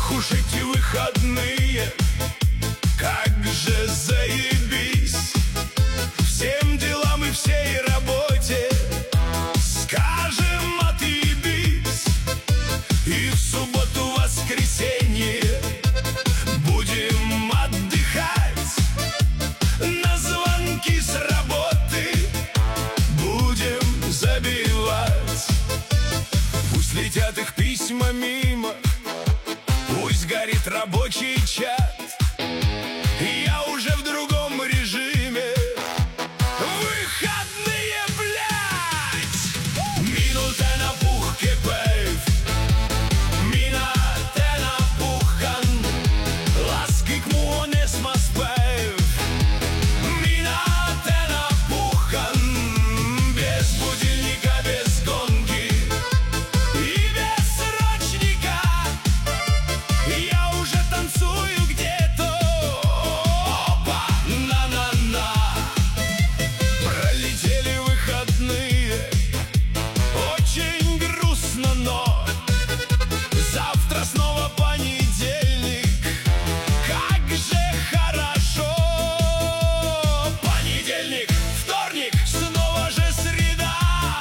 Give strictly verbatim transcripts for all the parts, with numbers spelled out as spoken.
Ох уж эти выходные, как же заебись. Всем делам и всей работе скажем отъебись. И в субботу, воскресенье будем отдыхать. На звонки с работы будем забивать. Пусть летят их письма мимо, пусть горит рабочий чат. Я уже в другом режиме. Выходные, блядь! Минута на пухке пейв, мина те на пухан, ласки к муоне смаспейв. Мина те на пухан, без будильника, без гонки и без срочника. Я уже танцую где-то. Опа, на-на-на. Пролетели выходные, очень грустно, но завтра снова понедельник. Как же хорошо! Понедельник, вторник, снова же среда.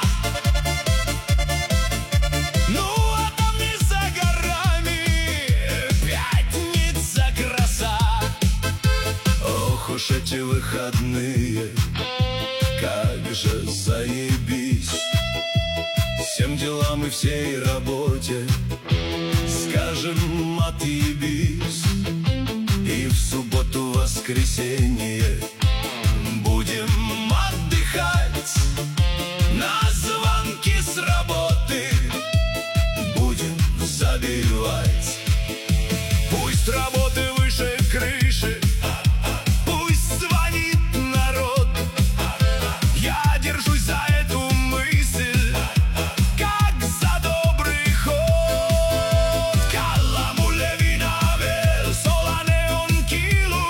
Ну, а там не за горами пятница краса. Ох уж эти выходные, как же заебись. Всем делам и всей работе скажем отъебись. И в субботу, воскресенье будем отдыхать. На звонки с работы будем забивать. Пусть работы выше крыши, пусть звонит народ. Я держусь за эту мысль, как за добрый ход. Каламуле винавел, солане он килу,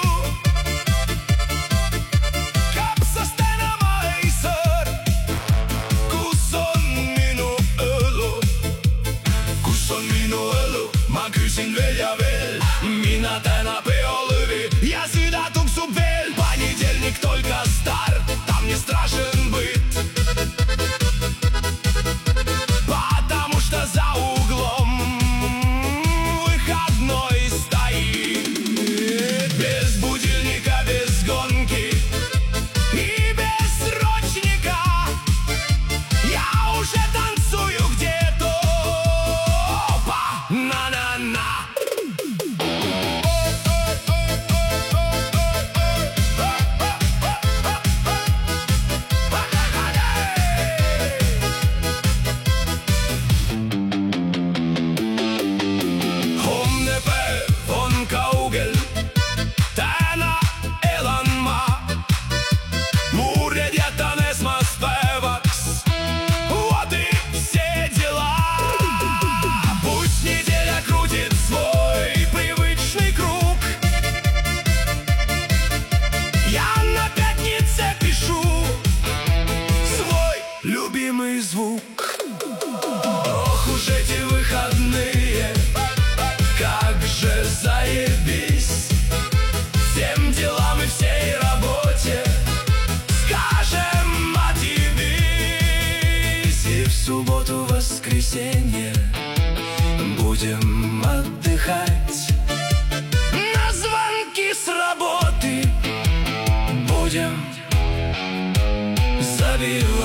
капса стена майсер, кусон minuellu, kus on minu elu, ma küsin veel ja veel. Mina täna peolõvi ja süda tuksub veel. Понедельник только старт, там не страшен быт, потому что за углом выходной стоит. Без будильника, без гонки и без срочника. Я уже танцую где-то. Опа, на-на-на. Homne päev on kaugel, täna elan ma. Murjed jätan esmaspäevaks, вот и все дела. Пусть неделя крутит свой привычный круг. Я на пятнице пишу свой любимый звук. Ох уж эти выходные, как же заебись. Всем делам и всей работе скажем отъебись. И в субботу, воскресенье будем отдыхать. На звонки с работы будем забивать.